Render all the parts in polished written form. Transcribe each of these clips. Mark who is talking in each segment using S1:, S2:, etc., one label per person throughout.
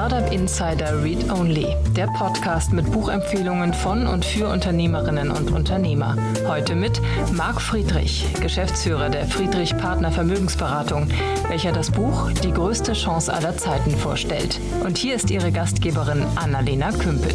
S1: Startup Insider Read Only, der Podcast mit Buchempfehlungen von und für Unternehmerinnen und Unternehmer. Heute mit Marc Friedrich, Geschäftsführer der Friedrich Partner Vermögensberatung, welcher das Buch Die größte Chance aller Zeiten vorstellt. Und hier ist Ihre Gastgeberin Annalena Kümpel.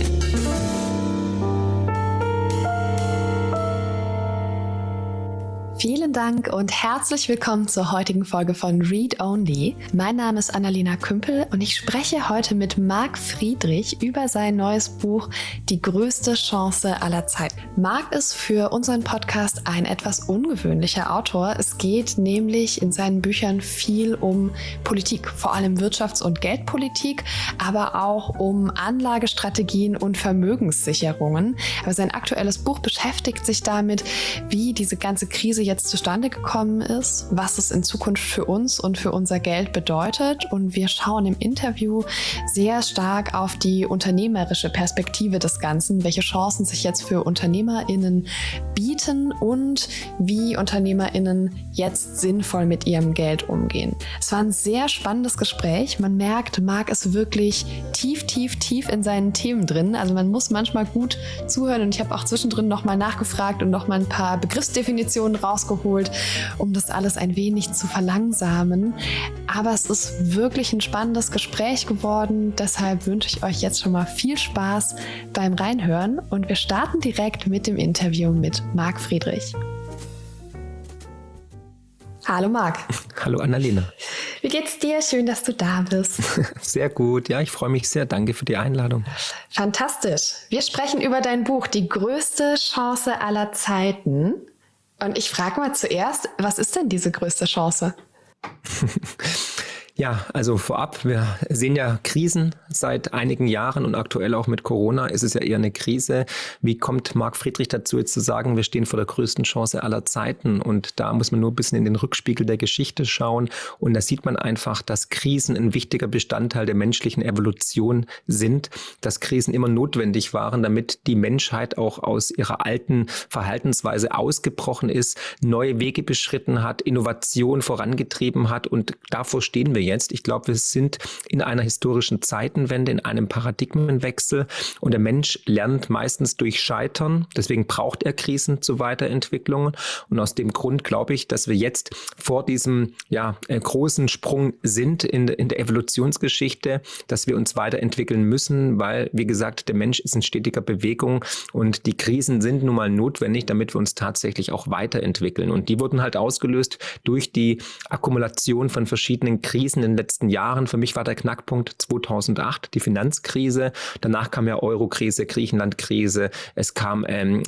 S2: Vielen Dank und herzlich willkommen zur heutigen Folge von Read Only. Mein Name ist Annalena Kümpel und ich spreche heute mit Marc Friedrich über sein neues Buch Die größte Chance aller Zeiten. Marc ist für unseren Podcast ein etwas ungewöhnlicher Autor. Es geht nämlich in seinen Büchern viel um Politik, vor allem Wirtschafts- und Geldpolitik, aber auch um Anlagestrategien und Vermögenssicherungen. Aber sein aktuelles Buch beschäftigt sich damit, wie diese ganze Krise jetzt zustande gekommen ist, was es in Zukunft für uns und für unser Geld bedeutet. Und wir schauen im Interview sehr stark auf die unternehmerische Perspektive des Ganzen, welche Chancen sich jetzt für UnternehmerInnen bieten und wie UnternehmerInnen jetzt sinnvoll mit ihrem Geld umgehen. Es war ein sehr spannendes Gespräch. Man merkt, Marc ist wirklich tief in seinen Themen drin. Also man muss manchmal gut zuhören und ich habe auch zwischendrin nochmal nachgefragt und nochmal ein paar Begriffsdefinitionen rausgeholt, um das alles ein wenig zu verlangsamen. Aber es ist wirklich ein spannendes Gespräch geworden. Deshalb wünsche ich euch jetzt schon mal viel Spaß beim Reinhören und wir starten direkt mit dem Interview mit Marc Friedrich. Hallo Marc.
S3: Hallo Annalena.
S2: Wie geht's dir? Schön, dass du da bist.
S3: Sehr gut. Ja, ich freue mich sehr. Danke für die Einladung.
S2: Fantastisch. Wir sprechen über dein Buch Die größte Chance aller Zeiten. Und ich frage mal zuerst, was ist denn diese größte Chance?
S3: Ja, also vorab, wir sehen ja Krisen seit einigen Jahren und aktuell auch mit Corona ist es ja eher eine Krise. Wie kommt Marc Friedrich dazu, jetzt zu sagen, wir stehen vor der größten Chance aller Zeiten? Und da muss man nur ein bisschen in den Rückspiegel der Geschichte schauen. Und da sieht man einfach, dass Krisen ein wichtiger Bestandteil der menschlichen Evolution sind, dass Krisen immer notwendig waren, damit die Menschheit auch aus ihrer alten Verhaltensweise ausgebrochen ist, neue Wege beschritten hat, Innovation vorangetrieben hat und davor stehen wir jetzt. Ich glaube, wir sind in einer historischen Zeitenwende, in einem Paradigmenwechsel und der Mensch lernt meistens durch Scheitern. Deswegen braucht er Krisen zur Weiterentwicklung und aus dem Grund glaube ich, dass wir jetzt vor diesem großen Sprung sind in der Evolutionsgeschichte, dass wir uns weiterentwickeln müssen, weil, wie gesagt, der Mensch ist in stetiger Bewegung und die Krisen sind nun mal notwendig, damit wir uns tatsächlich auch weiterentwickeln. Und die wurden halt ausgelöst durch die Akkumulation von verschiedenen Krisen in den letzten Jahren. Für mich war der Knackpunkt 2008, die Finanzkrise. Danach kam ja Euro-Krise, Griechenland-Krise. Es kam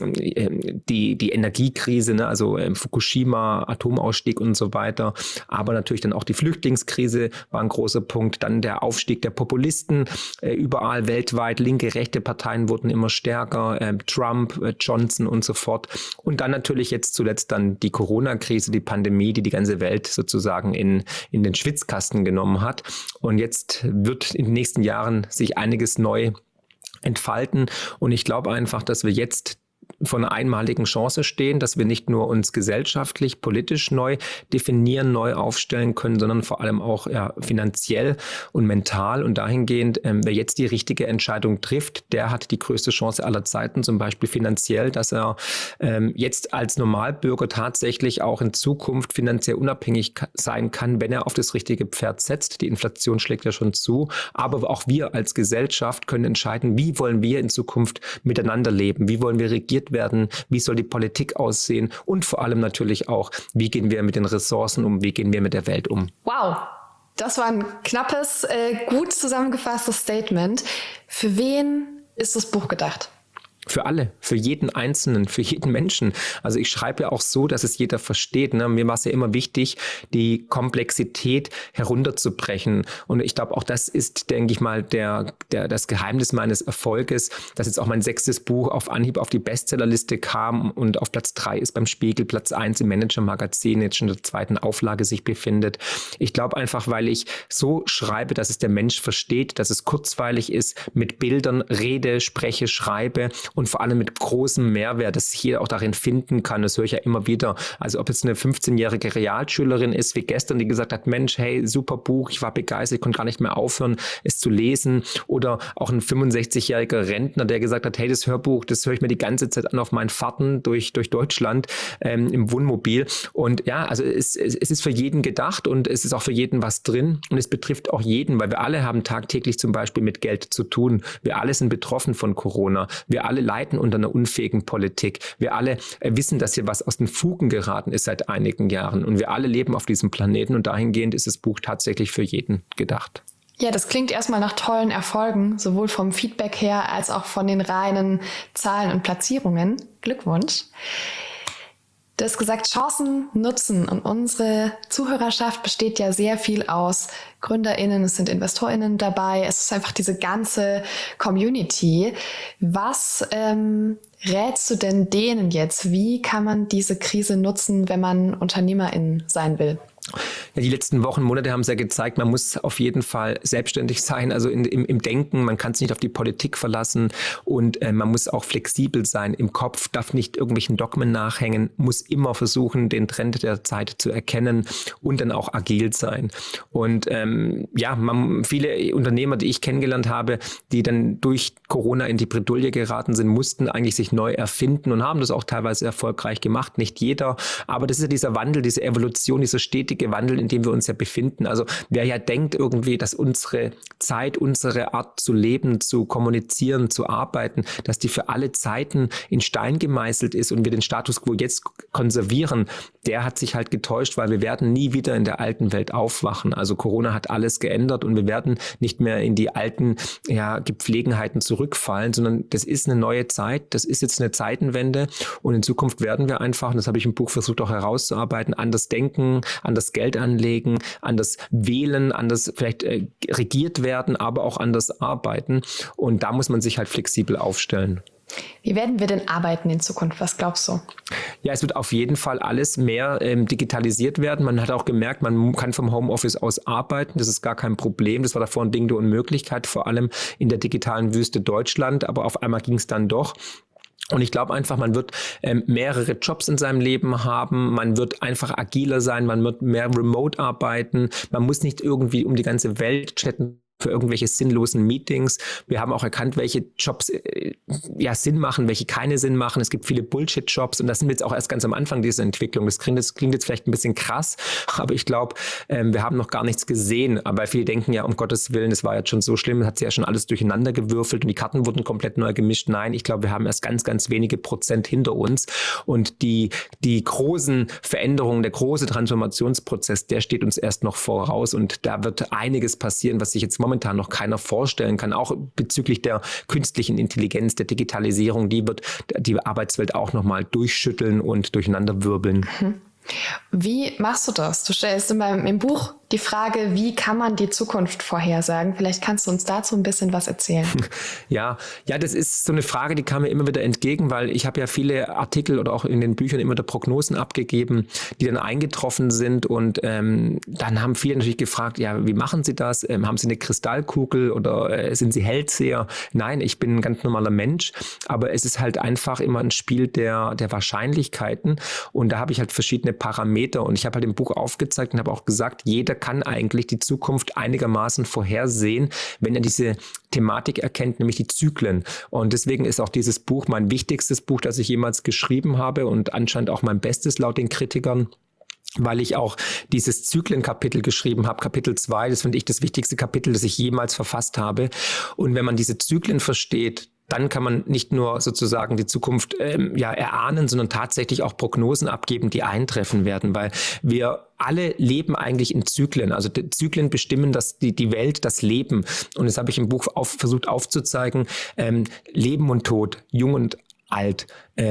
S3: die Energiekrise, ne? Also Fukushima, Atomausstieg und so weiter. Aber natürlich dann auch die Flüchtlingskrise war ein großer Punkt. Dann der Aufstieg der Populisten. Überall weltweit, linke, rechte Parteien wurden immer stärker. Trump, Johnson und so fort. Und dann natürlich jetzt zuletzt dann die Corona-Krise, die Pandemie, die ganze Welt sozusagen in den Schwitzkasten genommen hat. Und jetzt wird in den nächsten Jahren sich einiges neu entfalten. Und ich glaube einfach, dass wir jetzt vor einer einmaligen Chance stehen, dass wir nicht nur uns gesellschaftlich, politisch neu definieren, neu aufstellen können, sondern vor allem auch finanziell und mental. Und dahingehend, wer jetzt die richtige Entscheidung trifft, der hat die größte Chance aller Zeiten, zum Beispiel finanziell, dass er jetzt als Normalbürger tatsächlich auch in Zukunft finanziell unabhängig sein kann, wenn er auf das richtige Pferd setzt. Die Inflation schlägt ja schon zu. Aber auch wir als Gesellschaft können entscheiden, wie wollen wir in Zukunft miteinander leben, wie wollen wir regiert werden, wie soll die Politik aussehen und vor allem natürlich auch, wie gehen wir mit den Ressourcen um, wie gehen wir mit der Welt um.
S2: Wow, das war ein knappes, gut zusammengefasstes Statement. Für wen ist das Buch gedacht?
S3: Für alle, für jeden Einzelnen, für jeden Menschen. Also ich schreibe ja auch so, dass es jeder versteht. Ne? Mir war es ja immer wichtig, die Komplexität herunterzubrechen. Und ich glaube, auch das ist, denke ich mal, das Geheimnis meines Erfolges, dass jetzt auch mein 6. Buch auf Anhieb auf die Bestsellerliste kam und auf Platz 3 ist beim Spiegel, Platz 1 im Manager-Magazin, jetzt schon in der 2. Auflage sich befindet. Ich glaube einfach, weil ich so schreibe, dass es der Mensch versteht, dass es kurzweilig ist, mit Bildern rede, spreche, schreibe und vor allem mit großem Mehrwert, dass sich jeder auch darin finden kann. Das höre ich ja immer wieder. Also ob jetzt eine 15-jährige Realschülerin ist wie gestern, die gesagt hat, Mensch, hey, super Buch, ich war begeistert, ich konnte gar nicht mehr aufhören, es zu lesen. Oder auch ein 65-jähriger Rentner, der gesagt hat, hey, das Hörbuch, das höre ich mir die ganze Zeit an auf meinen Fahrten durch Deutschland im Wohnmobil. Und ja, also es ist für jeden gedacht und es ist auch für jeden was drin und es betrifft auch jeden, weil wir alle haben tagtäglich zum Beispiel mit Geld zu tun. Wir alle sind betroffen von Corona. Wir alle leiden unter einer unfähigen Politik. Wir alle wissen, dass hier was aus den Fugen geraten ist seit einigen Jahren und wir alle leben auf diesem Planeten und dahingehend ist das Buch tatsächlich für jeden gedacht.
S2: Ja, das klingt erstmal nach tollen Erfolgen, sowohl vom Feedback her als auch von den reinen Zahlen und Platzierungen. Glückwunsch. Du hast gesagt, Chancen nutzen und unsere Zuhörerschaft besteht ja sehr viel aus GründerInnen, es sind InvestorInnen dabei, es ist einfach diese ganze Community. Was rätst du denn denen jetzt? Wie kann man diese Krise nutzen, wenn man UnternehmerIn sein will?
S3: Ja, die letzten Wochen, Monate haben es ja gezeigt, man muss auf jeden Fall selbstständig sein, also im Denken, man kann sich nicht auf die Politik verlassen und man muss auch flexibel sein im Kopf, darf nicht irgendwelchen Dogmen nachhängen, muss immer versuchen, den Trend der Zeit zu erkennen und dann auch agil sein. Und viele Unternehmer, die ich kennengelernt habe, die dann durch Corona in die Bredouille geraten sind, mussten eigentlich sich neu erfinden und haben das auch teilweise erfolgreich gemacht. Nicht jeder, aber das ist ja dieser Wandel, diese Evolution, dieser stetige Wandel, in dem wir uns ja befinden. Also wer ja denkt irgendwie, dass unsere Zeit, unsere Art zu leben, zu kommunizieren, zu arbeiten, dass die für alle Zeiten in Stein gemeißelt ist und wir den Status quo jetzt konservieren, der hat sich halt getäuscht, weil wir werden nie wieder in der alten Welt aufwachen. Also Corona hat alles geändert und wir werden nicht mehr in die alten Gepflegenheiten zurückfallen, sondern das ist eine neue Zeit, das ist jetzt eine Zeitenwende und in Zukunft werden wir einfach, und das habe ich im Buch versucht auch herauszuarbeiten, anders denken, anders Geld anlegen, anders wählen, anders vielleicht regiert werden, aber auch anders arbeiten. Und da muss man sich halt flexibel aufstellen.
S2: Wie werden wir denn arbeiten in Zukunft? Was glaubst du?
S3: Ja, es wird auf jeden Fall alles mehr digitalisiert werden. Man hat auch gemerkt, man kann vom Homeoffice aus arbeiten. Das ist gar kein Problem. Das war davor ein Ding der Unmöglichkeit, vor allem in der digitalen Wüste Deutschland. Aber auf einmal ging es dann doch. Und ich glaube einfach, man wird mehrere Jobs in seinem Leben haben, man wird einfach agiler sein, man wird mehr remote arbeiten, man muss nicht irgendwie um die ganze Welt chatten für irgendwelche sinnlosen Meetings. Wir haben auch erkannt, welche Jobs Sinn machen, welche keine Sinn machen. Es gibt viele Bullshit-Jobs und das sind wir jetzt auch erst ganz am Anfang dieser Entwicklung. Das klingt jetzt vielleicht ein bisschen krass, aber ich glaube, wir haben noch gar nichts gesehen. Aber viele denken ja, um Gottes Willen, das war jetzt schon so schlimm, hat sich ja schon alles durcheinander gewürfelt und die Karten wurden komplett neu gemischt. Nein, ich glaube, wir haben erst ganz, ganz wenige Prozent hinter uns und die großen Veränderungen, der große Transformationsprozess, der steht uns erst noch voraus und da wird einiges passieren, was sich jetzt momentan noch keiner vorstellen kann, auch bezüglich der künstlichen Intelligenz, der Digitalisierung, die wird die Arbeitswelt auch nochmal durchschütteln und durcheinanderwirbeln.
S2: Wie machst du das? Du stellst im Buch die Frage, wie kann man die Zukunft vorhersagen? Vielleicht kannst du uns dazu ein bisschen was erzählen.
S3: Ja, das ist so eine Frage, die kam mir immer wieder entgegen, weil ich habe ja viele Artikel oder auch in den Büchern immer wieder Prognosen abgegeben, die dann eingetroffen sind und dann haben viele natürlich gefragt, ja, wie machen Sie das? Haben Sie eine Kristallkugel oder sind Sie Hellseher? Nein, ich bin ein ganz normaler Mensch, aber es ist halt einfach immer ein Spiel der Wahrscheinlichkeiten und da habe ich halt verschiedene Parameter und ich habe halt im Buch aufgezeigt und habe auch gesagt, jeder kann eigentlich die Zukunft einigermaßen vorhersehen, wenn er diese Thematik erkennt, nämlich die Zyklen. Und deswegen ist auch dieses Buch mein wichtigstes Buch, das ich jemals geschrieben habe und anscheinend auch mein bestes laut den Kritikern, weil ich auch dieses Zyklenkapitel geschrieben habe, Kapitel 2, das finde ich das wichtigste Kapitel, das ich jemals verfasst habe. Und wenn man diese Zyklen versteht, dann kann man nicht nur sozusagen die Zukunft erahnen, sondern tatsächlich auch Prognosen abgeben, die eintreffen werden, weil wir alle leben eigentlich in Zyklen. Also die Zyklen bestimmen die Welt, das Leben. Und das habe ich im Buch versucht aufzuzeigen. Leben und Tod, jung und alt,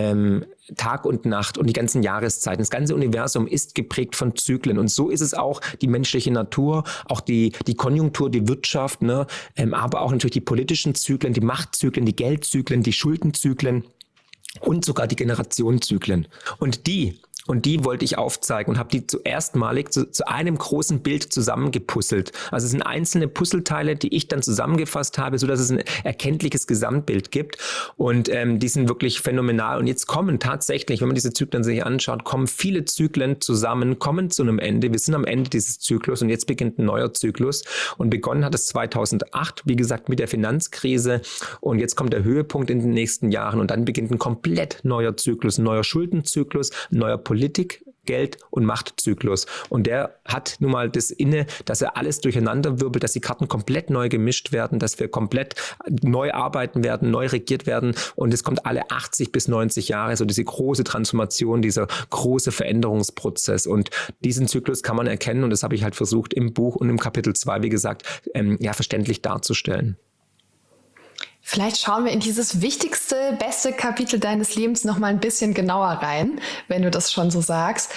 S3: Tag und Nacht und die ganzen Jahreszeiten. Das ganze Universum ist geprägt von Zyklen und so ist es auch die menschliche Natur, auch die Konjunktur, die Wirtschaft, ne? Aber auch natürlich die politischen Zyklen, die Machtzyklen, die Geldzyklen, die Schuldenzyklen und sogar die Generationenzyklen. Und Und die wollte ich aufzeigen und habe die erstmalig zu einem großen Bild zusammengepuzzelt. Also es sind einzelne Puzzleteile, die ich dann zusammengefasst habe, sodass es ein erkenntliches Gesamtbild gibt. Und die sind wirklich phänomenal. Und jetzt kommen tatsächlich, wenn man diese Zyklen sich anschaut, kommen viele Zyklen zusammen, kommen zu einem Ende. Wir sind am Ende dieses Zyklus und jetzt beginnt ein neuer Zyklus. Und begonnen hat es 2008, wie gesagt, mit der Finanzkrise. Und jetzt kommt der Höhepunkt in den nächsten Jahren und dann beginnt ein komplett neuer Zyklus, ein neuer Schuldenzyklus, ein neuer Politik-, Geld- und Machtzyklus. Und der hat nun mal das inne, dass er alles durcheinander wirbelt, dass die Karten komplett neu gemischt werden, dass wir komplett neu arbeiten werden, neu regiert werden. Und es kommt alle 80 bis 90 Jahre, so diese große Transformation, dieser große Veränderungsprozess. Und diesen Zyklus kann man erkennen und das habe ich halt versucht im Buch und im Kapitel 2, wie gesagt, verständlich darzustellen.
S2: Vielleicht schauen wir in dieses wichtigste, beste Kapitel deines Lebens noch mal ein bisschen genauer rein, wenn du das schon so sagst.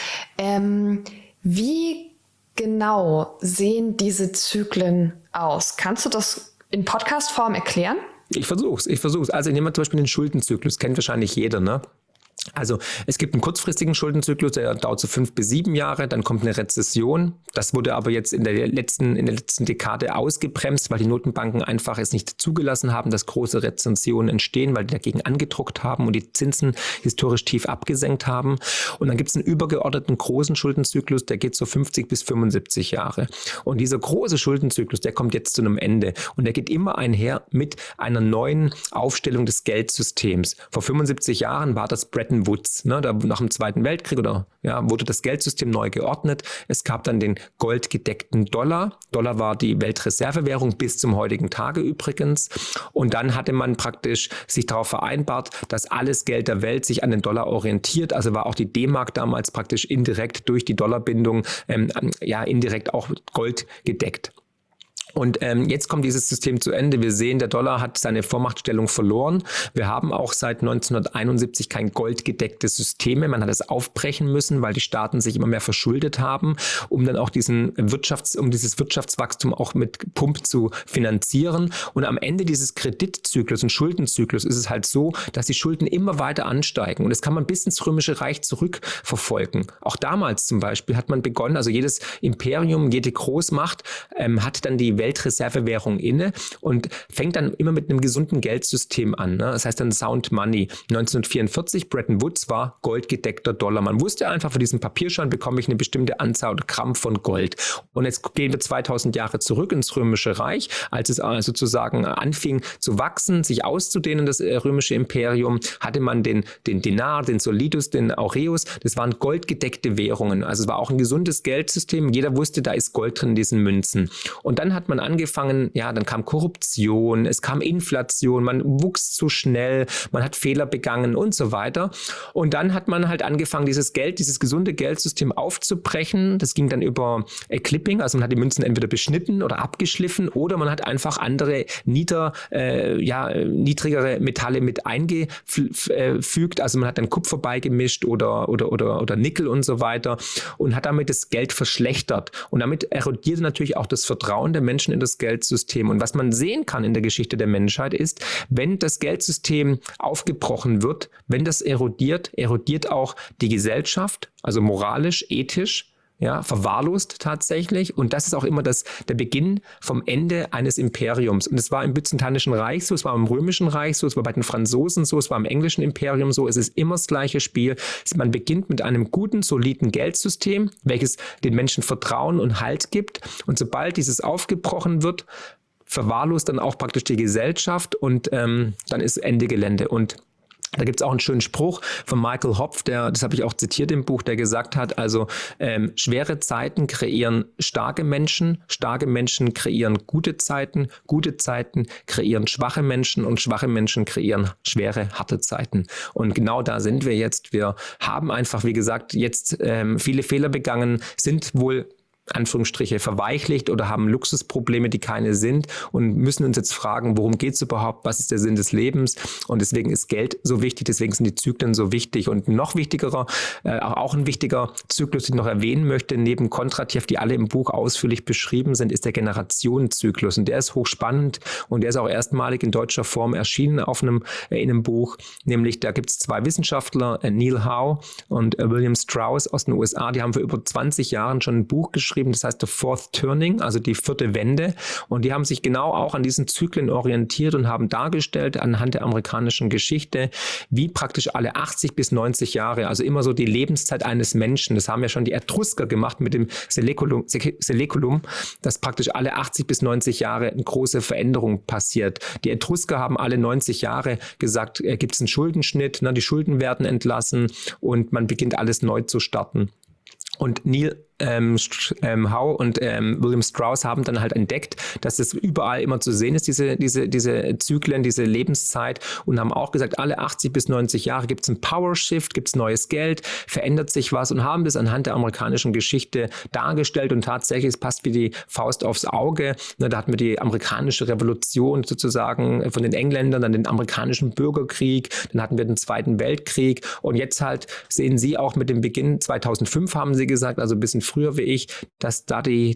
S2: Wie genau sehen diese Zyklen aus? Kannst du das in Podcast-Form erklären?
S3: Ich versuch's. Also nehmen wir zum Beispiel den Schuldenzyklus, kennt wahrscheinlich jeder, ne? Also es gibt einen kurzfristigen Schuldenzyklus, der dauert so 5 bis 7 Jahre, dann kommt eine Rezession. Das wurde aber jetzt in der letzten Dekade ausgebremst, weil die Notenbanken einfach es nicht zugelassen haben, dass große Rezessionen entstehen, weil die dagegen angedruckt haben und die Zinsen historisch tief abgesenkt haben. Und dann gibt es einen übergeordneten großen Schuldenzyklus, der geht so 50 bis 75 Jahre. Und dieser große Schuldenzyklus, der kommt jetzt zu einem Ende und der geht immer einher mit einer neuen Aufstellung des Geldsystems. Vor 75 Jahren war das Bretton Woods, ne, da nach dem Zweiten Weltkrieg wurde das Geldsystem neu geordnet. Es gab dann den goldgedeckten Dollar. Dollar war die Weltreservewährung bis zum heutigen Tage übrigens. Und dann hatte man praktisch sich darauf vereinbart, dass alles Geld der Welt sich an den Dollar orientiert. Also war auch die D-Mark damals praktisch indirekt durch die Dollarbindung indirekt auch goldgedeckt. Und jetzt kommt dieses System zu Ende. Wir sehen, der Dollar hat seine Vormachtstellung verloren. Wir haben auch seit 1971 kein goldgedecktes System mehr. Man hat es aufbrechen müssen, weil die Staaten sich immer mehr verschuldet haben, um dann auch dieses Wirtschaftswachstum auch mit Pump zu finanzieren. Und am Ende dieses Kreditzyklus und Schuldenzyklus ist es halt so, dass die Schulden immer weiter ansteigen. Und das kann man bis ins Römische Reich zurückverfolgen. Auch damals zum Beispiel hat man begonnen, also jedes Imperium, jede Großmacht hat dann die Weltreservewährung inne und fängt dann immer mit einem gesunden Geldsystem an. Ne? Das heißt dann Sound Money. 1944, Bretton Woods war goldgedeckter Dollar. Man wusste einfach, für diesen Papierschein bekomme ich eine bestimmte Anzahl oder Gramm von Gold. Und jetzt gehen wir 2000 Jahre zurück ins Römische Reich, als es sozusagen anfing zu wachsen, sich auszudehnen, das römische Imperium, hatte man den Dinar, den Solidus, den Aureus. Das waren goldgedeckte Währungen. Also es war auch ein gesundes Geldsystem. Jeder wusste, da ist Gold drin in diesen Münzen. Und dann hat man angefangen, dann kam Korruption, es kam Inflation, man wuchs zu schnell, man hat Fehler begangen und so weiter. Und dann hat man halt angefangen, dieses gesunde Geldsystem aufzubrechen. Das ging dann über Clipping, also man hat die Münzen entweder beschnitten oder abgeschliffen oder man hat einfach andere niedrigere Metalle mit eingefügt. Also man hat dann Kupfer beigemischt oder Nickel und so weiter und hat damit das Geld verschlechtert. Und damit erodierte natürlich auch das Vertrauen der Menschen in das Geldsystem. Und was man sehen kann in der Geschichte der Menschheit ist, wenn das Geldsystem aufgebrochen wird, wenn das erodiert auch die Gesellschaft, also moralisch, ethisch, verwahrlost tatsächlich. Und das ist auch immer der Beginn vom Ende eines Imperiums. Und es war im Byzantinischen Reich so, es war im Römischen Reich so, es war bei den Franzosen so, es war im Englischen Imperium so. Es ist immer das gleiche Spiel. Man beginnt mit einem guten, soliden Geldsystem, welches den Menschen Vertrauen und Halt gibt. Und sobald dieses aufgebrochen wird, verwahrlost dann auch praktisch die Gesellschaft und dann ist Ende Gelände. Und da gibt es auch einen schönen Spruch von Michael Hopf, das habe ich auch zitiert im Buch, der gesagt hat, also schwere Zeiten kreieren starke Menschen kreieren gute Zeiten kreieren schwache Menschen und schwache Menschen kreieren schwere, harte Zeiten. Und genau da sind wir jetzt. Wir haben einfach, wie gesagt, jetzt viele Fehler begangen, sind wohl Anführungsstriche verweichlicht oder haben Luxusprobleme, die keine sind und müssen uns jetzt fragen, worum geht es überhaupt, was ist der Sinn des Lebens, und deswegen ist Geld so wichtig, deswegen sind die Zyklen so wichtig. Und noch wichtigerer, auch ein wichtiger Zyklus, den ich noch erwähnen möchte, neben Kondratjew, die alle im Buch ausführlich beschrieben sind, ist der Generationenzyklus, und der ist hochspannend und der ist auch erstmalig in deutscher Form erschienen in einem Buch, nämlich da gibt es 2 Wissenschaftler, Neil Howe und William Strauss aus den USA, die haben vor über 20 Jahren schon ein Buch geschrieben, das heißt The Fourth Turning, also die 4. Wende, und die haben sich genau auch an diesen Zyklen orientiert und haben dargestellt anhand der amerikanischen Geschichte, wie praktisch alle 80 bis 90 Jahre, also immer so die Lebenszeit eines Menschen, das haben ja schon die Etrusker gemacht mit dem Seleculum, dass praktisch alle 80 bis 90 Jahre eine große Veränderung passiert. Die Etrusker haben alle 90 Jahre gesagt, gibt es einen Schuldenschnitt, die Schulden werden entlassen und man beginnt alles neu zu starten. Und Neil Howe und William Strauss haben dann halt entdeckt, dass das überall immer zu sehen ist, diese Zyklen, diese Lebenszeit, und haben auch gesagt, alle 80 bis 90 Jahre gibt es einen Power Shift, gibt es neues Geld, verändert sich was, und haben das anhand der amerikanischen Geschichte dargestellt, und tatsächlich, es passt wie die Faust aufs Auge. Da hatten wir die amerikanische Revolution sozusagen von den Engländern, dann den amerikanischen Bürgerkrieg, dann hatten wir den Zweiten Weltkrieg, und jetzt halt sehen Sie auch mit dem Beginn 2005, haben Sie gesagt, also ein bisschen früher wie ich, dass da der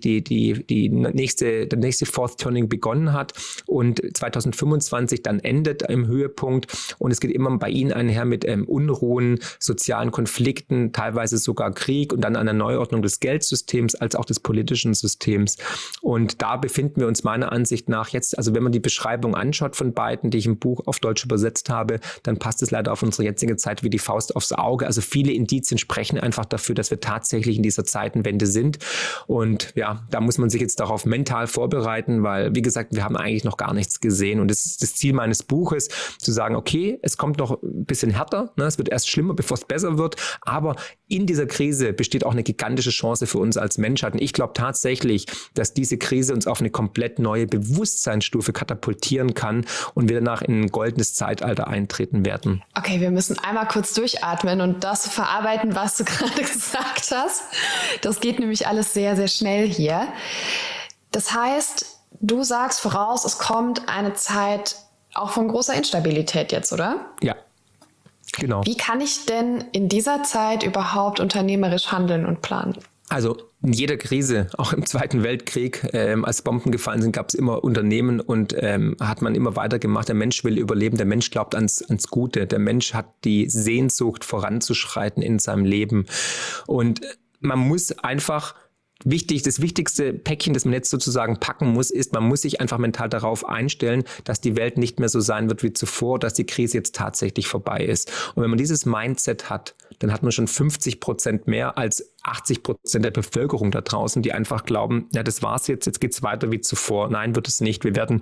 S3: nächste Fourth Turning begonnen hat und 2025 dann endet im Höhepunkt, und es geht immer bei Ihnen einher mit Unruhen, sozialen Konflikten, teilweise sogar Krieg und dann einer Neuordnung des Geldsystems als auch des politischen Systems, und da befinden wir uns meiner Ansicht nach jetzt, also wenn man die Beschreibung anschaut von beiden, die ich im Buch auf Deutsch übersetzt habe, dann passt es leider auf unsere jetzige Zeit wie die Faust aufs Auge, also viele Indizien sprechen einfach dafür, dass wir tatsächlich in dieser Zeitenwende sind. Und ja, da muss man sich jetzt darauf mental vorbereiten, weil, wie gesagt, wir haben eigentlich noch gar nichts gesehen. Und das ist das Ziel meines Buches, zu sagen, okay, es kommt noch ein bisschen härter, es wird erst schlimmer, bevor es besser wird, aber in dieser Krise besteht auch eine gigantische Chance für uns als Menschheit. Und ich glaube tatsächlich, dass diese Krise uns auf eine komplett neue Bewusstseinsstufe katapultieren kann und wir danach in ein goldenes Zeitalter eintreten werden.
S2: Okay, wir müssen einmal kurz durchatmen und das verarbeiten, was du gerade gesagt hast. Das geht nämlich alles sehr, sehr schnell hier. Das heißt, du sagst voraus, es kommt eine Zeit auch von großer Instabilität jetzt, oder?
S3: Ja, genau.
S2: Wie kann ich denn in dieser Zeit überhaupt unternehmerisch handeln und planen?
S3: Also in jeder Krise, auch im Zweiten Weltkrieg, als Bomben gefallen sind, gab es immer Unternehmen und hat man immer weitergemacht. Der Mensch will überleben, der Mensch glaubt ans Gute, der Mensch hat die Sehnsucht, voranzuschreiten in seinem Leben. Und man muss einfach das wichtigste Päckchen, das man jetzt sozusagen packen muss, ist, man muss sich einfach mental darauf einstellen, dass die Welt nicht mehr so sein wird wie zuvor, dass die Krise jetzt tatsächlich vorbei ist. Und wenn man dieses Mindset hat, dann hat man schon 50% mehr als 80% der Bevölkerung da draußen, die einfach glauben, ja, das war's jetzt geht's weiter wie zuvor. Nein, wird es nicht. Wir werden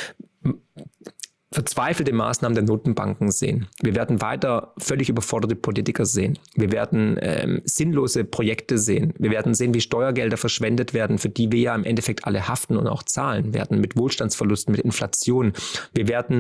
S3: verzweifelte Maßnahmen der Notenbanken sehen. Wir werden weiter völlig überforderte Politiker sehen. Wir werden sinnlose Projekte sehen. Wir werden sehen, wie Steuergelder verschwendet werden, für die wir ja im Endeffekt alle haften und auch zahlen werden, mit Wohlstandsverlusten, mit Inflation. Wir werden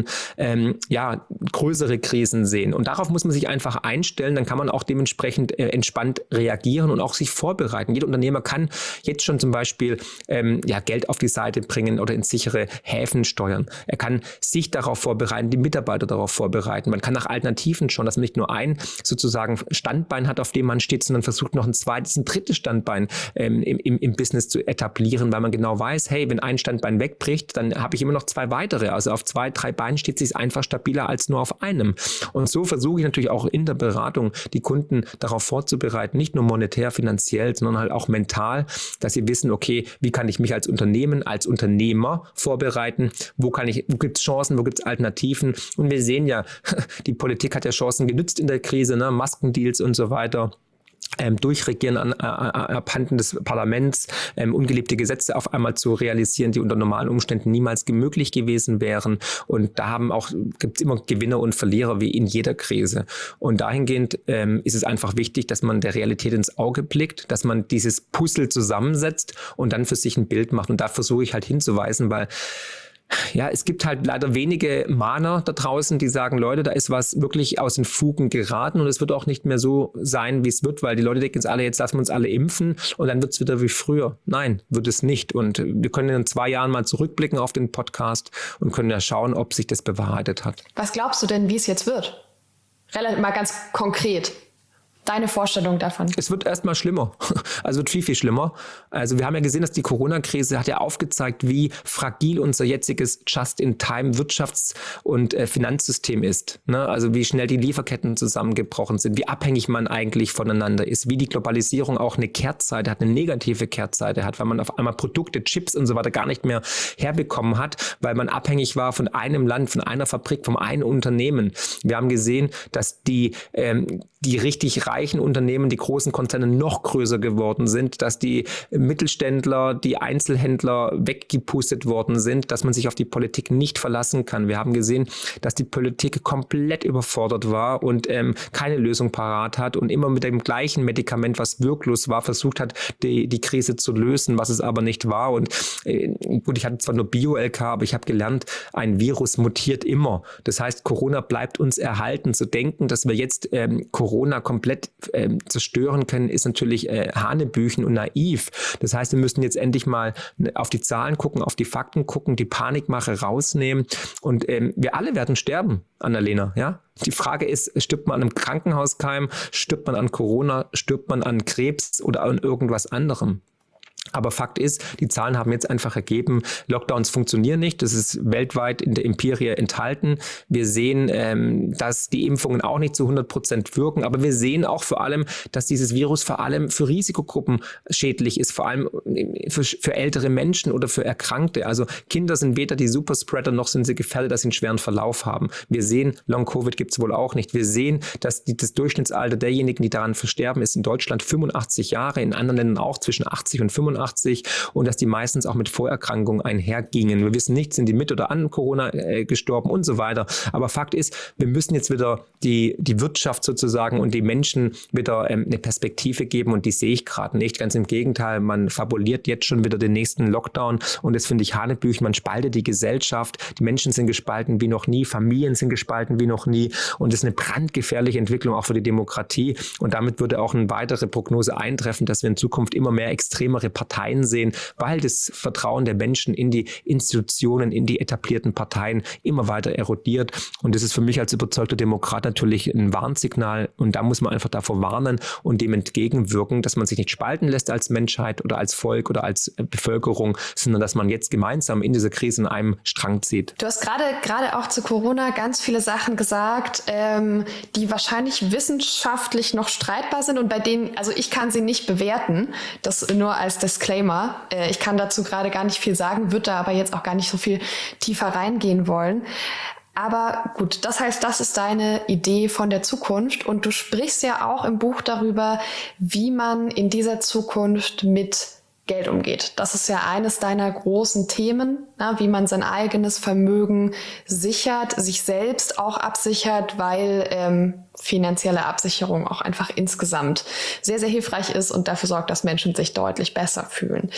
S3: größere Krisen sehen. Und darauf muss man sich einfach einstellen. Dann kann man auch dementsprechend entspannt reagieren und auch sich vorbereiten. Jeder Unternehmer kann jetzt schon zum Beispiel Geld auf die Seite bringen oder in sichere Häfen steuern. Er kann sich darauf vorbereiten, die Mitarbeiter darauf vorbereiten. Man kann nach Alternativen schauen, dass man nicht nur ein sozusagen Standbein hat, auf dem man steht, sondern versucht noch ein zweites, ein drittes Standbein im Business zu etablieren, weil man genau weiß, hey, wenn ein Standbein wegbricht, dann habe ich immer noch 2 weitere. Also auf 2, 3 Beinen steht es sich einfach stabiler als nur auf einem. Und so versuche ich natürlich auch in der Beratung die Kunden darauf vorzubereiten, nicht nur monetär, finanziell, sondern halt auch mental, dass sie wissen, okay, wie kann ich mich als Unternehmen, als Unternehmer vorbereiten, wo gibt es Chancen, wo gibt es Alternativen. Und wir sehen ja, die Politik hat ja Chancen genützt in der Krise, Maskendeals und so weiter. Durchregieren abhanden des Parlaments, ungeliebte Gesetze auf einmal zu realisieren, die unter normalen Umständen niemals möglich gewesen wären. Und da gibt es immer Gewinner und Verlierer wie in jeder Krise. Und dahingehend ist es einfach wichtig, dass man der Realität ins Auge blickt, dass man dieses Puzzle zusammensetzt und dann für sich ein Bild macht. Und da versuche ich halt hinzuweisen, weil Ja, es gibt halt leider wenige Mahner da draußen, die sagen, Leute, da ist was wirklich aus den Fugen geraten und es wird auch nicht mehr so sein, wie es wird, weil die Leute denken jetzt alle, jetzt lassen wir uns alle impfen und dann wird es wieder wie früher. Nein, wird es nicht. Und wir können in 2 Jahren mal zurückblicken auf den Podcast und können ja schauen, ob sich das bewahrheitet hat.
S2: Was glaubst du denn, wie es jetzt wird? Mal ganz konkret. Deine Vorstellung davon? Es
S3: wird erstmal schlimmer. Also wird viel, viel schlimmer. Also wir haben ja gesehen, dass die Corona-Krise hat ja aufgezeigt, wie fragil unser jetziges Just-in-Time-Wirtschafts- und Finanzsystem ist. Ne? Also wie schnell die Lieferketten zusammengebrochen sind, wie abhängig man eigentlich voneinander ist, wie die Globalisierung auch eine Kehrtseite hat, eine negative Kehrtseite hat, weil man auf einmal Produkte, Chips und so weiter gar nicht mehr herbekommen hat, weil man abhängig war von einem Land, von einer Fabrik, von einem Unternehmen. Wir haben gesehen, dass die richtig reichen Unternehmen, die großen Konzerne noch größer geworden sind, dass die Mittelständler, die Einzelhändler weggepustet worden sind, dass man sich auf die Politik nicht verlassen kann. Wir haben gesehen, dass die Politik komplett überfordert war und keine Lösung parat hat und immer mit dem gleichen Medikament, was wirklos war, versucht hat, die Krise zu lösen, was es aber nicht war. Und gut, ich hatte zwar nur Bio-LK, aber ich habe gelernt, ein Virus mutiert immer. Das heißt, Corona bleibt uns erhalten. Zu denken, dass wir jetzt Corona komplett zerstören können, ist natürlich Hanebüchen und naiv. Das heißt, wir müssen jetzt endlich mal auf die Zahlen gucken, auf die Fakten gucken, die Panikmache rausnehmen und wir alle werden sterben, Annalena, ja? Die Frage ist, stirbt man an einem Krankenhauskeim, stirbt man an Corona, stirbt man an Krebs oder an irgendwas anderem? Aber Fakt ist, die Zahlen haben jetzt einfach ergeben, Lockdowns funktionieren nicht. Das ist weltweit in der Empirie enthalten. Wir sehen, dass die Impfungen auch nicht zu 100% wirken. Aber wir sehen auch vor allem, dass dieses Virus vor allem für Risikogruppen schädlich ist. Vor allem für ältere Menschen oder für Erkrankte. Also Kinder sind weder die Superspreader, noch sind sie gefährdet, dass sie einen schweren Verlauf haben. Wir sehen, Long-Covid gibt es wohl auch nicht. Wir sehen, dass das Durchschnittsalter derjenigen, die daran versterben, ist in Deutschland 85 Jahre, in anderen Ländern auch zwischen 80 und 85. Und dass die meistens auch mit Vorerkrankungen einhergingen. Wir wissen nicht, sind die mit oder an Corona gestorben und so weiter. Aber Fakt ist, wir müssen jetzt wieder die Wirtschaft sozusagen und die Menschen wieder eine Perspektive geben und die sehe ich gerade nicht. Ganz im Gegenteil, man fabuliert jetzt schon wieder den nächsten Lockdown und das finde ich Hanebüchen. Man spaltet die Gesellschaft, die Menschen sind gespalten wie noch nie, Familien sind gespalten wie noch nie und das ist eine brandgefährliche Entwicklung auch für die Demokratie und damit würde auch eine weitere Prognose eintreffen, dass wir in Zukunft immer mehr extremere Parteien sehen, weil das Vertrauen der Menschen in die Institutionen, in die etablierten Parteien immer weiter erodiert. Und das ist für mich als überzeugter Demokrat natürlich ein Warnsignal. Und da muss man einfach davor warnen und dem entgegenwirken, dass man sich nicht spalten lässt als Menschheit oder als Volk oder als Bevölkerung, sondern dass man jetzt gemeinsam in dieser Krise in einem Strang zieht.
S2: Du hast gerade auch zu Corona ganz viele Sachen gesagt, die wahrscheinlich wissenschaftlich noch streitbar sind und bei denen, also ich kann sie nicht bewerten, das nur als Disclaimer. Ich kann dazu gerade gar nicht viel sagen, würde da aber jetzt auch gar nicht so viel tiefer reingehen wollen. Aber gut, das heißt, das ist deine Idee von der Zukunft und du sprichst ja auch im Buch darüber, wie man in dieser Zukunft mit Geld umgeht. Das ist ja eines deiner großen Themen, wie man sein eigenes Vermögen sichert, sich selbst auch absichert, weil finanzielle Absicherung auch einfach insgesamt sehr, sehr hilfreich ist und dafür sorgt, dass Menschen sich deutlich besser fühlen.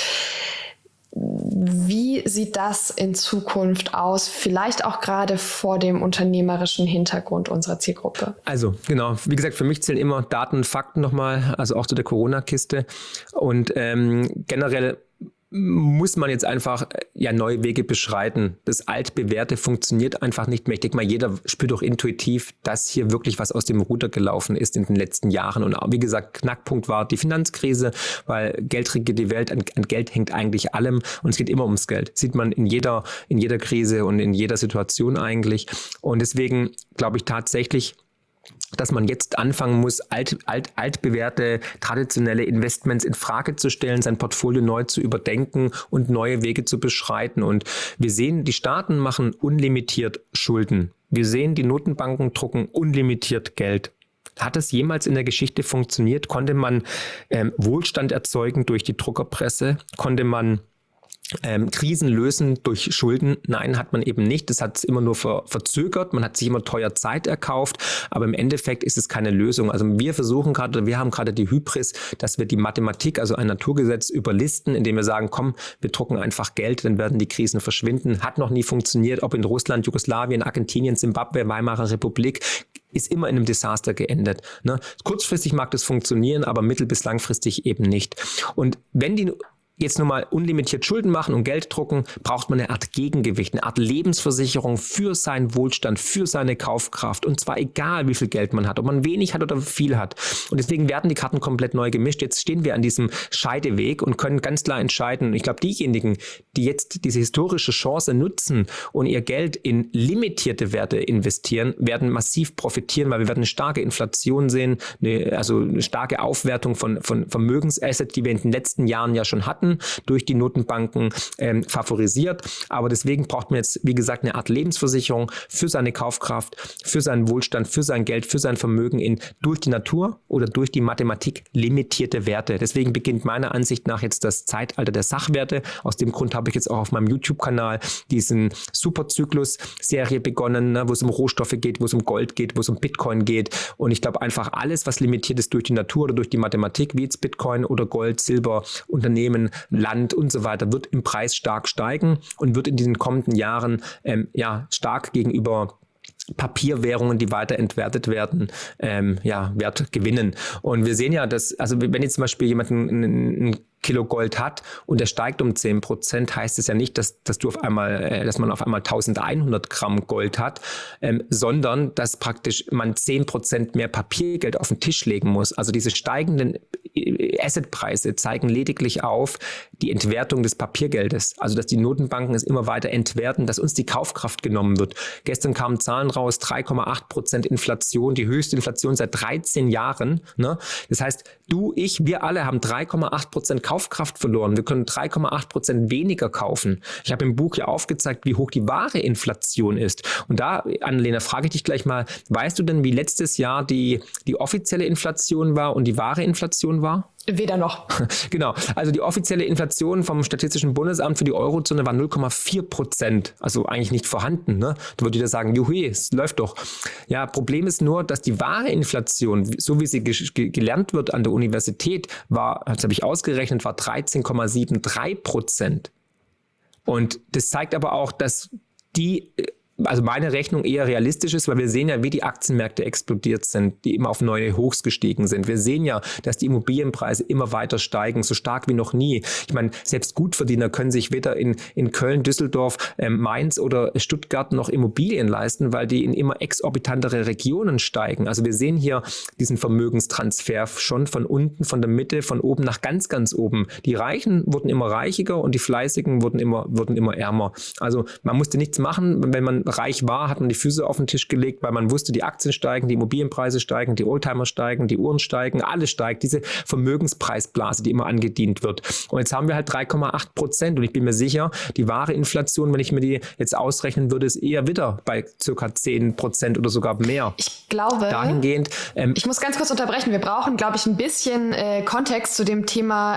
S2: Wie sieht das in Zukunft aus? Vielleicht auch gerade vor dem unternehmerischen Hintergrund unserer Zielgruppe.
S3: Also genau, wie gesagt, für mich zählen immer Daten und Fakten nochmal, also auch zu der Corona-Kiste. Und generell muss man jetzt einfach neue Wege beschreiten. Das Altbewährte funktioniert einfach nicht mehr. Ich denke mal, jeder spürt doch intuitiv, dass hier wirklich was aus dem Ruder gelaufen ist in den letzten Jahren. Und wie gesagt, Knackpunkt war die Finanzkrise, weil Geld regiert die Welt, an Geld hängt eigentlich allem und es geht immer ums Geld. Sieht man in jeder Krise und in jeder Situation eigentlich. Und deswegen glaube ich tatsächlich, dass man jetzt anfangen muss, altbewährte, traditionelle Investments in Frage zu stellen, sein Portfolio neu zu überdenken und neue Wege zu beschreiten. Und wir sehen, die Staaten machen unlimitiert Schulden. Wir sehen, die Notenbanken drucken unlimitiert Geld. Hat es jemals in der Geschichte funktioniert? Konnte man Wohlstand erzeugen durch die Druckerpresse? Konnte man Krisen lösen durch Schulden. Nein, hat man eben nicht. Das hat es immer nur verzögert. Man hat sich immer teuer Zeit erkauft. Aber im Endeffekt ist es keine Lösung. Also wir haben gerade die Hybris, dass wir die Mathematik, also ein Naturgesetz überlisten, indem wir sagen, komm, wir drucken einfach Geld, dann werden die Krisen verschwinden. Hat noch nie funktioniert. Ob in Russland, Jugoslawien, Argentinien, Zimbabwe, Weimarer Republik, ist immer in einem Desaster geendet. Ne? Kurzfristig mag das funktionieren, aber mittel- bis langfristig eben nicht. Und wenn die jetzt nur mal unlimitiert Schulden machen und Geld drucken, braucht man eine Art Gegengewicht, eine Art Lebensversicherung für seinen Wohlstand, für seine Kaufkraft. Und zwar egal, wie viel Geld man hat, ob man wenig hat oder viel hat. Und deswegen werden die Karten komplett neu gemischt. Jetzt stehen wir an diesem Scheideweg und können ganz klar entscheiden. Ich glaube, diejenigen, die jetzt diese historische Chance nutzen und ihr Geld in limitierte Werte investieren, werden massiv profitieren, weil wir werden eine starke Inflation sehen, eine starke Aufwertung von Vermögensassets, die wir in den letzten Jahren ja schon hatten, durch die Notenbanken favorisiert. Aber deswegen braucht man jetzt, wie gesagt, eine Art Lebensversicherung für seine Kaufkraft, für seinen Wohlstand, für sein Geld, für sein Vermögen in durch die Natur oder durch die Mathematik limitierte Werte. Deswegen beginnt meiner Ansicht nach jetzt das Zeitalter der Sachwerte. Aus dem Grund habe ich jetzt auch auf meinem YouTube-Kanal diesen Superzyklus-Serie begonnen, wo es um Rohstoffe geht, wo es um Gold geht, wo es um Bitcoin geht. Und ich glaube einfach alles, was limitiert ist durch die Natur oder durch die Mathematik, wie jetzt Bitcoin oder Gold, Silber, Unternehmen, Land und so weiter, wird im Preis stark steigen und wird in den kommenden Jahren stark gegenüber Papierwährungen, die weiter entwertet werden, Wert gewinnen. Und wir sehen ja, dass, also wenn jetzt zum Beispiel jemand ein Kilo Gold hat und der steigt um 10%, heißt es ja nicht, dass man auf einmal 1100 Gramm Gold hat, sondern dass praktisch man 10% mehr Papiergeld auf den Tisch legen muss. Also diese steigenden Assetpreise zeigen lediglich auf die Entwertung des Papiergeldes. Also dass die Notenbanken es immer weiter entwerten, dass uns die Kaufkraft genommen wird. Gestern kamen Zahlen raus, 3,8% Inflation, die höchste Inflation seit 13 Jahren. Ne? Das heißt, du, ich, wir alle haben 3,8% Kaufkraft verloren. Wir können 3,8% weniger kaufen. Ich habe im Buch ja aufgezeigt, wie hoch die wahre Inflation ist. Und da, Annalena, frage ich dich gleich mal, weißt du denn, wie letztes Jahr die offizielle Inflation war und die wahre Inflation war?
S2: Weder noch.
S3: Genau, also die offizielle Inflation vom Statistischen Bundesamt für die Eurozone war 0,4%, also eigentlich nicht vorhanden. Ne? Da würde jeder sagen, juhui, es läuft doch. Ja, Problem ist nur, dass die wahre Inflation, so wie sie gelernt wird an der Universität, das habe ich ausgerechnet, war 13,73%. Und das zeigt aber auch, dass also meine Rechnung eher realistisch ist, weil wir sehen ja, wie die Aktienmärkte explodiert sind, die immer auf neue Hochs gestiegen sind. Wir sehen ja, dass die Immobilienpreise immer weiter steigen, so stark wie noch nie. Ich meine, selbst Gutverdiener können sich weder in Köln, Düsseldorf, Mainz oder Stuttgart noch Immobilien leisten, weil die in immer exorbitantere Regionen steigen. Also wir sehen hier diesen Vermögenstransfer schon von unten, von der Mitte, von oben nach ganz, ganz oben. Die Reichen wurden immer reichiger und die Fleißigen wurden immer ärmer. Also man musste nichts machen, wenn man reich war, hat man die Füße auf den Tisch gelegt, weil man wusste, die Aktien steigen, die Immobilienpreise steigen, die Oldtimer steigen, die Uhren steigen, alles steigt. Diese Vermögenspreisblase, die immer angedient wird. Und jetzt haben wir halt 3,8% und ich bin mir sicher, die wahre Inflation, wenn ich mir die jetzt ausrechnen würde, ist eher wieder bei ca. 10% oder sogar mehr.
S2: Ich glaube,
S3: dahingehend,
S2: ich muss ganz kurz unterbrechen. Wir brauchen, glaube ich, ein bisschen Kontext zu dem Thema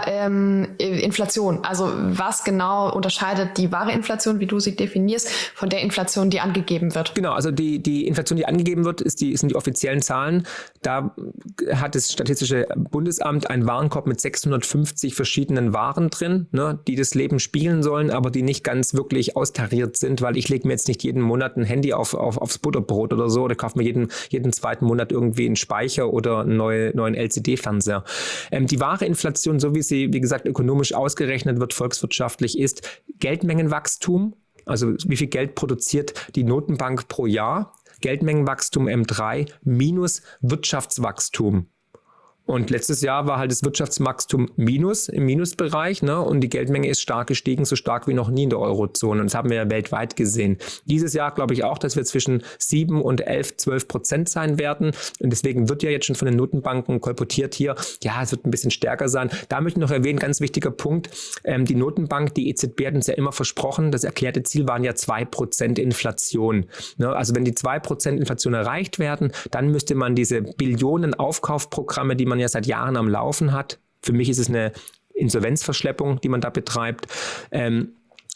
S2: Inflation. Also was genau unterscheidet die wahre Inflation, wie du sie definierst, von der Inflation, die angegeben wird?
S3: Genau, also die Inflation, die angegeben wird, sind die offiziellen Zahlen. Da hat das Statistische Bundesamt einen Warenkorb mit 650 verschiedenen Waren drin, ne, die das Leben spiegeln sollen, aber die nicht ganz wirklich austariert sind, weil ich lege mir jetzt nicht jeden Monat ein Handy aufs Butterbrot oder so oder kaufe mir jeden zweiten Monat irgendwie einen Speicher oder einen neuen LCD-Fernseher. Die wahre Inflation, so wie sie, wie gesagt, ökonomisch ausgerechnet wird, volkswirtschaftlich, ist Geldmengenwachstum. Also wie viel Geld produziert die Notenbank pro Jahr? Geldmengenwachstum M3 minus Wirtschaftswachstum. Und letztes Jahr war halt das Wirtschaftswachstum im Minusbereich, ne? Und die Geldmenge ist stark gestiegen, so stark wie noch nie in der Eurozone. Und das haben wir ja weltweit gesehen. Dieses Jahr glaube ich auch, dass wir zwischen 7 und 11-12% sein werden. Und deswegen wird ja jetzt schon von den Notenbanken kolportiert hier, ja, es wird ein bisschen stärker sein. Da möchte ich noch erwähnen, ganz wichtiger Punkt, die Notenbank, die EZB hat uns ja immer versprochen, das erklärte Ziel waren ja 2% Inflation. Ne? Also wenn die 2% Inflation erreicht werden, dann müsste man diese Billionen Aufkaufprogramme, die man ja seit Jahren am Laufen hat. Für mich ist es eine Insolvenzverschleppung, die man da betreibt.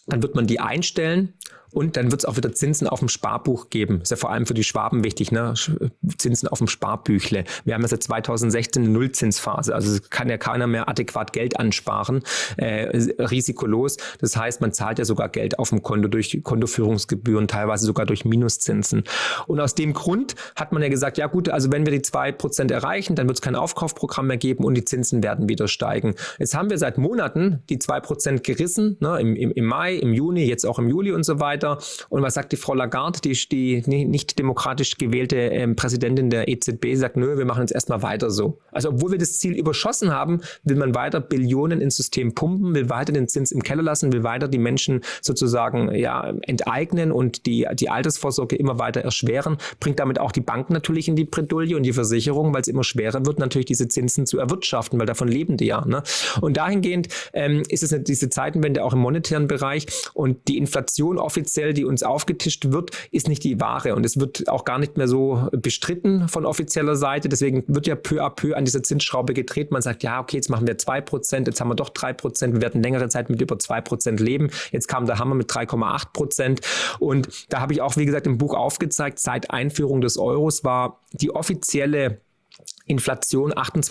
S3: dann wird man die einstellen. Und dann wird es auch wieder Zinsen auf dem Sparbuch geben. Ist ja vor allem für die Schwaben wichtig, ne? Zinsen auf dem Sparbüchle. Wir haben ja seit 2016 eine Nullzinsphase. Also es kann ja keiner mehr adäquat Geld ansparen, risikolos. Das heißt, man zahlt ja sogar Geld auf dem Konto durch Kontoführungsgebühren, teilweise sogar durch Minuszinsen. Und aus dem Grund hat man ja gesagt, ja gut, also wenn wir die 2% erreichen, dann wird es kein Aufkaufprogramm mehr geben und die Zinsen werden wieder steigen. Jetzt haben wir seit Monaten die 2% gerissen, ne? Im Mai, im Juni, jetzt auch im Juli und so weiter. Und was sagt die Frau Lagarde, die nicht demokratisch gewählte Präsidentin der EZB, sagt, nö, wir machen jetzt erstmal weiter so. Also obwohl wir das Ziel überschossen haben, will man weiter Billionen ins System pumpen, will weiter den Zins im Keller lassen, will weiter die Menschen sozusagen enteignen und die Altersvorsorge immer weiter erschweren, bringt damit auch die Banken natürlich in die Bredouille und die Versicherung, weil es immer schwerer wird, natürlich diese Zinsen zu erwirtschaften, weil davon leben die ja. Ne? Und dahingehend ist es diese Zeitenwende auch im monetären Bereich und die Inflation offiziell, die uns aufgetischt wird, ist nicht die wahre und es wird auch gar nicht mehr so bestritten von offizieller Seite. Deswegen wird ja peu à peu an dieser Zinsschraube gedreht. Man sagt, ja, okay, jetzt machen wir 2%, jetzt haben wir doch 3%, wir werden längere Zeit mit über 2% leben. Jetzt kam der Hammer mit 3,8% und da habe ich auch, wie gesagt, im Buch aufgezeigt, seit Einführung des Euros war die offizielle Inflation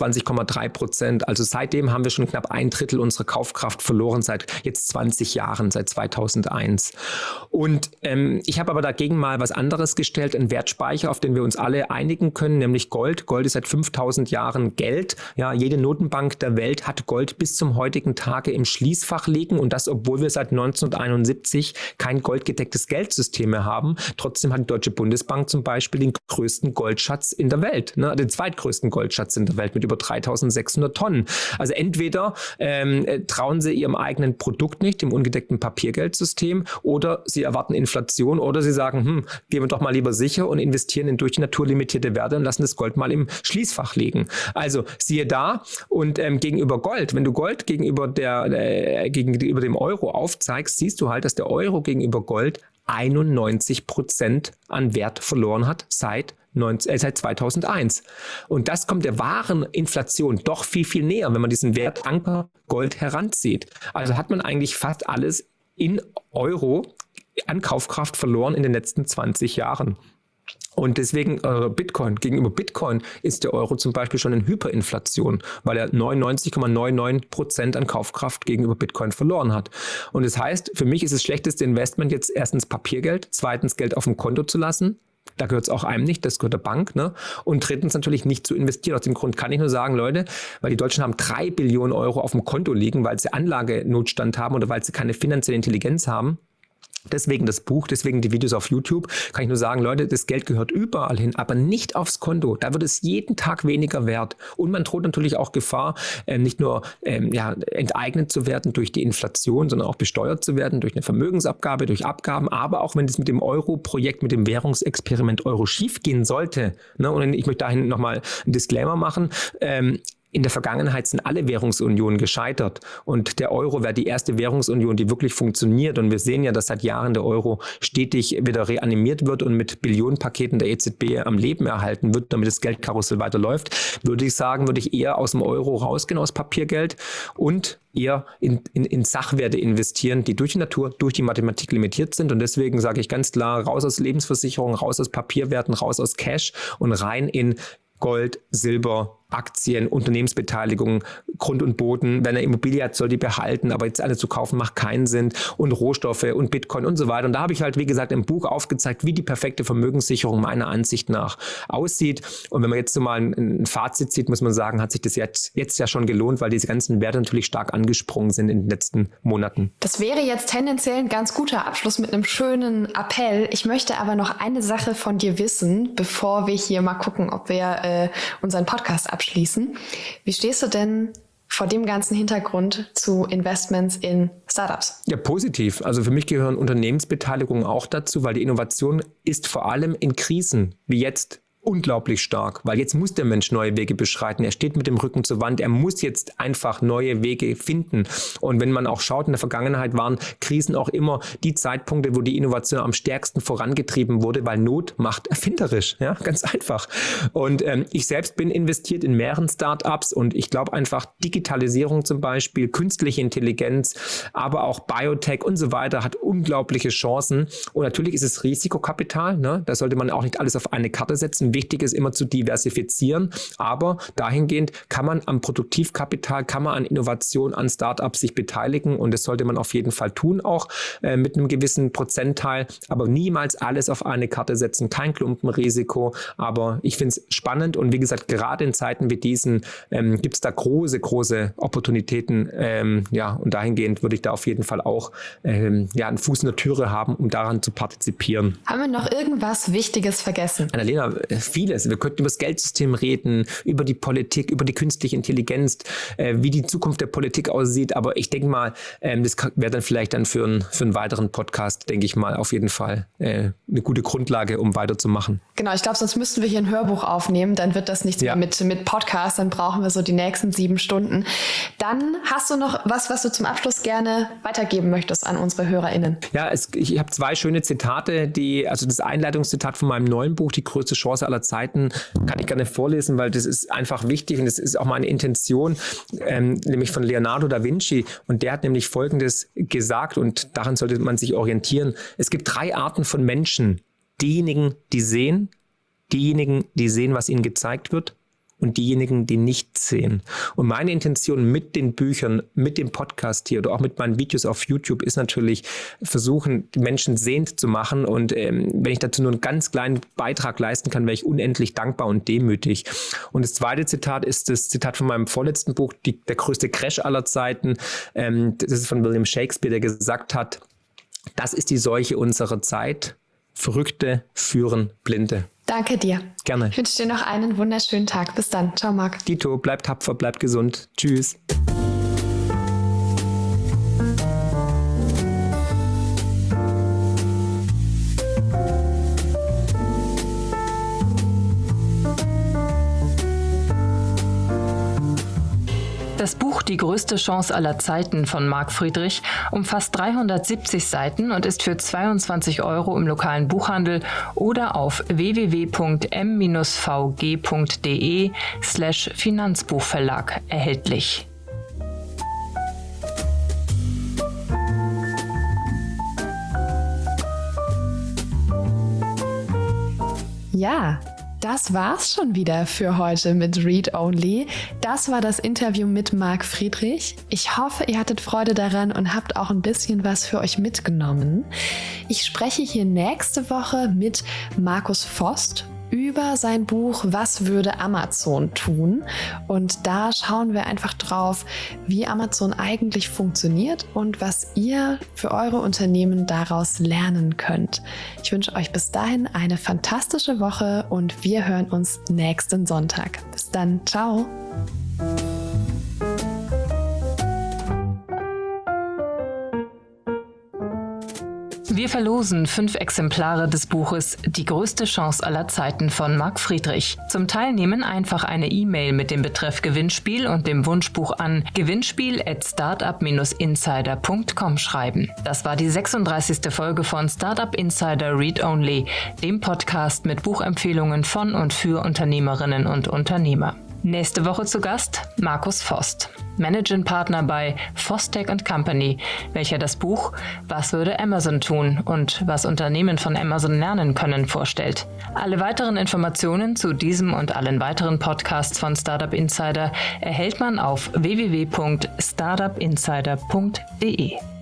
S3: 28,3%. Also seitdem haben wir schon knapp 1/3 unserer Kaufkraft verloren, seit jetzt 20 Jahren, seit 2001. Und ich habe aber dagegen mal was anderes gestellt, einen Wertspeicher, auf den wir uns alle einigen können, nämlich Gold. Gold ist seit 5000 Jahren Geld. Ja, jede Notenbank der Welt hat Gold bis zum heutigen Tage im Schließfach liegen und das, obwohl wir seit 1971 kein goldgedecktes Geldsystem mehr haben. Trotzdem hat die Deutsche Bundesbank zum Beispiel den größten Goldschatz in der Welt, ne, den zweitgrößten Goldschatz in der Welt mit über 3600 Tonnen. Also entweder trauen sie ihrem eigenen Produkt nicht, dem ungedeckten Papiergeldsystem, oder sie erwarten Inflation oder sie sagen, gehen wir doch mal lieber sicher und investieren in durch die Natur limitierte Werte und lassen das Gold mal im Schließfach liegen. Also siehe da und gegenüber Gold, wenn du Gold gegenüber dem Euro aufzeigst, siehst du halt, dass der Euro gegenüber Gold 91% an Wert verloren hat seit 2001. Und das kommt der wahren Inflation doch viel, viel näher, wenn man diesen Wertanker Gold heranzieht. Also hat man eigentlich fast alles in Euro an Kaufkraft verloren in den letzten 20 Jahren. Und deswegen gegenüber Bitcoin ist der Euro zum Beispiel schon in Hyperinflation, weil er 99,99% an Kaufkraft gegenüber Bitcoin verloren hat. Und das heißt, für mich ist das schlechteste Investment jetzt erstens Papiergeld, zweitens Geld auf dem Konto zu lassen. Da gehört es auch einem nicht, das gehört der Bank. Ne? Und drittens natürlich nicht zu investieren. Aus dem Grund kann ich nur sagen, Leute, weil die Deutschen haben 3 Billionen Euro auf dem Konto liegen, weil sie Anlagenotstand haben oder weil sie keine finanzielle Intelligenz haben. Deswegen das Buch, deswegen die Videos auf YouTube, kann ich nur sagen, Leute, das Geld gehört überall hin, aber nicht aufs Konto. Da wird es jeden Tag weniger wert. Und man droht natürlich auch Gefahr, nicht nur enteignet zu werden durch die Inflation, sondern auch besteuert zu werden durch eine Vermögensabgabe, durch Abgaben. Aber auch wenn es mit dem Euro-Projekt, mit dem Währungsexperiment Euro schiefgehen sollte, ne, und ich möchte dahin nochmal einen Disclaimer machen, in der Vergangenheit sind alle Währungsunionen gescheitert und der Euro wäre die erste Währungsunion, die wirklich funktioniert. Und wir sehen ja, dass seit Jahren der Euro stetig wieder reanimiert wird und mit Billionenpaketen der EZB am Leben erhalten wird, damit das Geldkarussell weiterläuft. Würde ich eher aus dem Euro rausgehen, aus Papiergeld und eher in Sachwerte investieren, die durch die Natur, durch die Mathematik limitiert sind. Und deswegen sage ich ganz klar, raus aus Lebensversicherungen, raus aus Papierwerten, raus aus Cash und rein in Gold, Silber, Aktien, Unternehmensbeteiligungen, Grund und Boden. Wenn er Immobilie hat, soll die behalten, aber jetzt alle zu kaufen macht keinen Sinn. Und Rohstoffe und Bitcoin und so weiter. Und da habe ich halt, wie gesagt, im Buch aufgezeigt, wie die perfekte Vermögenssicherung meiner Ansicht nach aussieht. Und wenn man jetzt so mal ein Fazit zieht, muss man sagen, hat sich das jetzt ja schon gelohnt, weil diese ganzen Werte natürlich stark angesprungen sind in den letzten Monaten.
S2: Das wäre jetzt tendenziell ein ganz guter Abschluss mit einem schönen Appell. Ich möchte aber noch eine Sache von dir wissen, bevor wir hier mal gucken, ob wir unseren Podcast abschließen. Wie stehst du denn vor dem ganzen Hintergrund zu Investments in Startups?
S3: Ja, positiv. Also für mich gehören Unternehmensbeteiligungen auch dazu, weil die Innovation ist vor allem in Krisen wie jetzt unglaublich stark, weil jetzt muss der Mensch neue Wege beschreiten. Er steht mit dem Rücken zur Wand. Er muss jetzt einfach neue Wege finden. Und wenn man auch schaut, in der Vergangenheit waren Krisen auch immer die Zeitpunkte, wo die Innovation am stärksten vorangetrieben wurde, weil Not macht erfinderisch. Ja, ganz einfach. Und ich selbst bin investiert in mehreren Startups und ich glaube einfach Digitalisierung zum Beispiel, künstliche Intelligenz, aber auch Biotech und so weiter hat unglaubliche Chancen. Und natürlich ist es Risikokapital. Ne? Da sollte man auch nicht alles auf eine Karte setzen. Wichtig ist immer zu diversifizieren, aber dahingehend kann man am Produktivkapital, kann man an Innovation, an Startups sich beteiligen und das sollte man auf jeden Fall tun, auch mit einem gewissen Prozentteil, aber niemals alles auf eine Karte setzen, kein Klumpenrisiko, aber ich finde es spannend und wie gesagt, gerade in Zeiten wie diesen gibt es da große Opportunitäten, und dahingehend würde ich da auf jeden Fall auch einen Fuß in der Türe haben, um daran zu partizipieren.
S2: Haben wir noch irgendwas Wichtiges vergessen?
S3: Annalena, vieles. Wir könnten über das Geldsystem reden, über die Politik, über die künstliche Intelligenz, wie die Zukunft der Politik aussieht. Aber ich denke mal, das wäre dann vielleicht dann für einen weiteren Podcast, denke ich mal, auf jeden Fall eine gute Grundlage, um weiterzumachen.
S2: Genau, ich glaube, sonst müssten wir hier ein Hörbuch aufnehmen. Dann wird das nichts mehr mit Podcast. Dann brauchen wir so die nächsten 7 Stunden. Dann hast du noch was du zum Abschluss gerne weitergeben möchtest an unsere HörerInnen.
S3: Ja, ich habe 2 schöne Zitate, also das Einleitungszitat von meinem neuen Buch, Die größte Chance aller Zeiten, kann ich gerne vorlesen, weil das ist einfach wichtig und das ist auch meine Intention, nämlich von Leonardo da Vinci. Und der hat nämlich Folgendes gesagt und daran sollte man sich orientieren. Es gibt 3 Arten von Menschen. Diejenigen, die sehen, was ihnen gezeigt wird und diejenigen, die nicht sehen. Und meine Intention mit den Büchern, mit dem Podcast hier oder auch mit meinen Videos auf YouTube ist natürlich versuchen, die Menschen sehend zu machen. Und wenn ich dazu nur einen ganz kleinen Beitrag leisten kann, wäre ich unendlich dankbar und demütig. Und das zweite Zitat ist das Zitat von meinem vorletzten Buch, der größte Crash aller Zeiten. Das ist von William Shakespeare, der gesagt hat, das ist die Seuche unserer Zeit. Verrückte führen Blinde.
S2: Danke dir.
S3: Gerne.
S2: Ich wünsche dir noch einen wunderschönen Tag. Bis dann. Ciao, Marc.
S3: Dito, bleib tapfer, bleib gesund. Tschüss.
S1: Das Buch Die größte Chance aller Zeiten von Marc Friedrich umfasst 370 Seiten und ist für 22 € im lokalen Buchhandel oder auf www.m-vg.de/Finanzbuchverlag erhältlich.
S2: Ja, das war's schon wieder für heute mit Read Only. Das war das Interview mit Marc Friedrich. Ich hoffe, ihr hattet Freude daran und habt auch ein bisschen was für euch mitgenommen. Ich spreche hier nächste Woche mit Markus Vost über sein Buch Was würde Amazon tun? Und da schauen wir einfach drauf, wie Amazon eigentlich funktioniert und was ihr für eure Unternehmen daraus lernen könnt. Ich wünsche euch bis dahin eine fantastische Woche und wir hören uns nächsten Sonntag. Bis dann, ciao!
S1: Wir verlosen 5 Exemplare des Buches Die größte Chance aller Zeiten von Marc Friedrich. Zum Teilnehmen einfach eine E-Mail mit dem Betreff Gewinnspiel und dem Wunschbuch an gewinnspiel@startup-insider.com schreiben. Das war die 36. Folge von Startup Insider Read Only, dem Podcast mit Buchempfehlungen von und für Unternehmerinnen und Unternehmer. Nächste Woche zu Gast Markus Vost, Managing Partner bei Vostech & Company, welcher das Buch Was würde Amazon tun und was Unternehmen von Amazon lernen können vorstellt. Alle weiteren Informationen zu diesem und allen weiteren Podcasts von Startup Insider erhält man auf www.startupinsider.de.